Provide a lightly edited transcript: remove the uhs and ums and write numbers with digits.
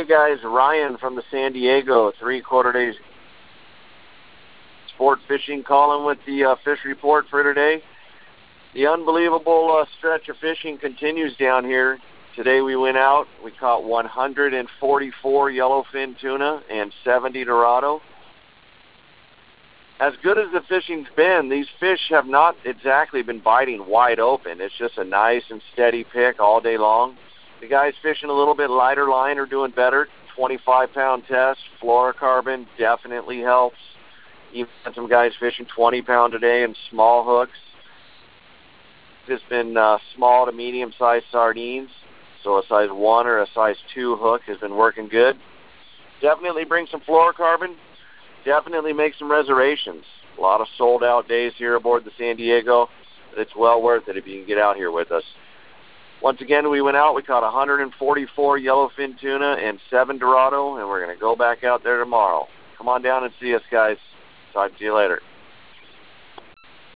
guys. Ryan from the San Diego 3/4 day sport fishing, calling with the fish report for today. The unbelievable stretch of fishing continues down here. Today we went out. We caught 144 yellowfin tuna and 70 dorado. As good as the fishing's been, these fish have not exactly been biting wide open. It's just a nice and steady pick all day long. The guys fishing a little bit lighter line are doing better. 25-pound test, fluorocarbon definitely helps. Even some guys fishing 20-pound today and small hooks. It's been small to medium-sized sardines, so a size 1 or a size 2 hook has been working good. Definitely bring some fluorocarbon. Definitely make some reservations. A lot of sold-out days here aboard the San Diego. It's well worth it if you can get out here with us. Once again, we went out. We caught 144 yellowfin tuna and 7 dorado, and we're going to go back out there tomorrow. Come on down and see us, guys. Talk to you later.